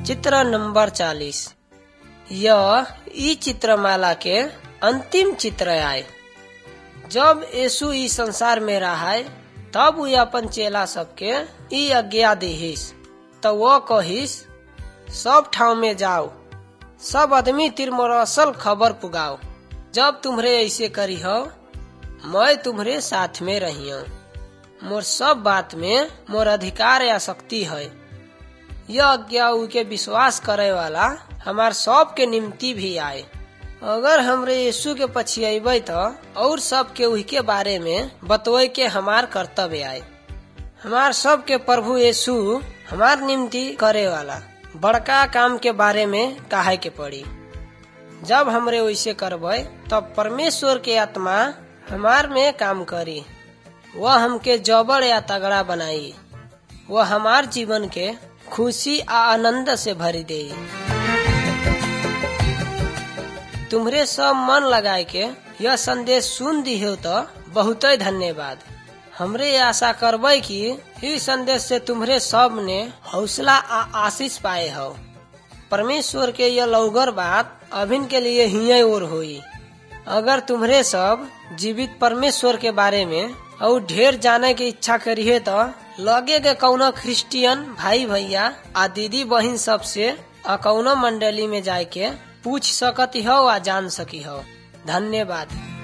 चित्र नंबर 40। यह ई चित्रमाला के अंतिम चित्र आए। जब यीशु ई संसार में रहाय तब वो अपन चेला सबके ई आज्ञा देहिस, तो वो कहिस, सब ठाव में जाओ, सब आदमी तिर मोर असल खबर पुगाओ। जब तुम्हरे ऐसे करी हो, मैं तुम्हरे साथ में रही हूँ। मोर सब बात में मोर अधिकार या शक्ति है। यह आज्ञा उनके विश्वास करे वाला हमार सब के निम्ति भी आए। अगर हमरे यीशु के पछियाबे तो और सब के उनके बारे में बतवे के हमार कर्तव्य आए। हमार सब के प्रभु यीशु हमार निम्ति करे वाला बड़का काम के बारे में कहे के पड़ी। जब हमरे वैसे करबे तब परमेश्वर के आत्मा हमार में काम करी। वह हमके जबड़ या तगड़ा बनाई। वह हमार जीवन के खुशी आ आनंद से भरी दे। तुम्हरे सब मन लगाए के यह संदेश सुन दी हो तो बहुत धन्यवाद। हमरे आशा करबे कि इस संदेश से तुम्हरे सब ने हौसला आ आशीष पाए हो। परमेश्वर के यह लौगर बात अभिन के लिए ही और हुई। अगर तुम्हरे सब जीवित परमेश्वर के बारे में और ढेर जाने की इच्छा करिए तो लगे के कौनो क्रिश्चियन भाई भैया आ दीदी बहन सब से कौनो मंडली में जाके पूछ सकती हो आ जान सकी हो। धन्यवाद।